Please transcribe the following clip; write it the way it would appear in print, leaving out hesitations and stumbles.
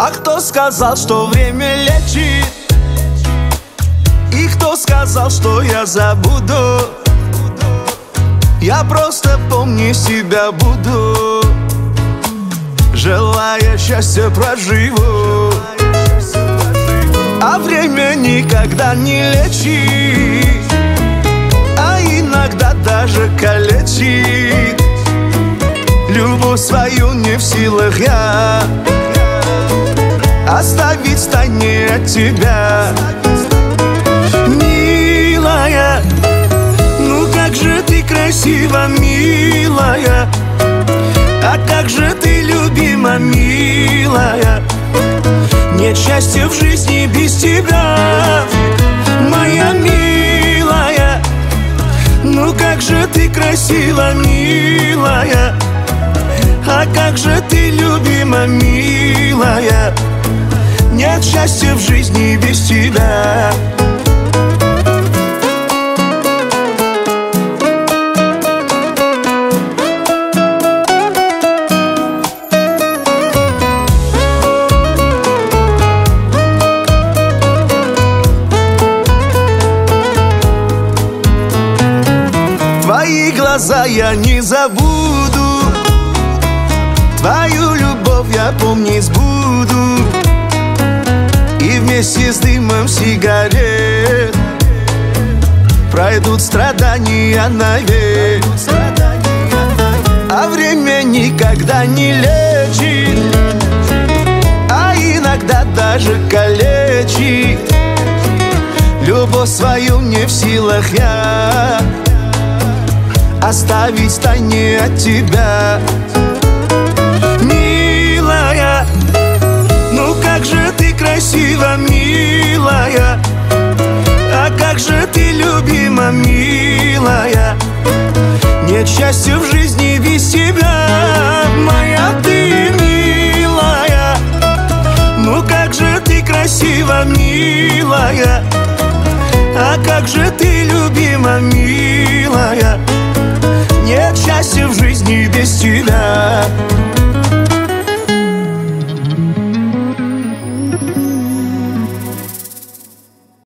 А кто сказал, что время лечит? И кто сказал, что я забуду? Я просто помню себя буду, желая счастья проживу. А время никогда не лечит, а иногда даже калечит. Любовь свою не в силах я оставить в стороне от тебя. Милая, ну как же ты красива, милая, а как же ты любима, милая. Нет счастья в жизни без тебя, моя милая. Ну как же ты красива, милая, а как же ты любима, милая. Нет счастья в жизни без тебя. Твои глаза я не забуду, твою любовь я помнить буду. И вместе с дымом сигарет пройдут страдания навек. А время никогда не лечит, а иногда даже калечит. Любовь свою не в силах я оставить в стороне от тебя. Милая, ну как же ты красива, милая, а как же ты любима, милая. Нет счастья в жизни без тебя, моя ты милая. Ну как же ты красива, милая, а как же ты любима, милая. Нет счастья в жизни без тебя.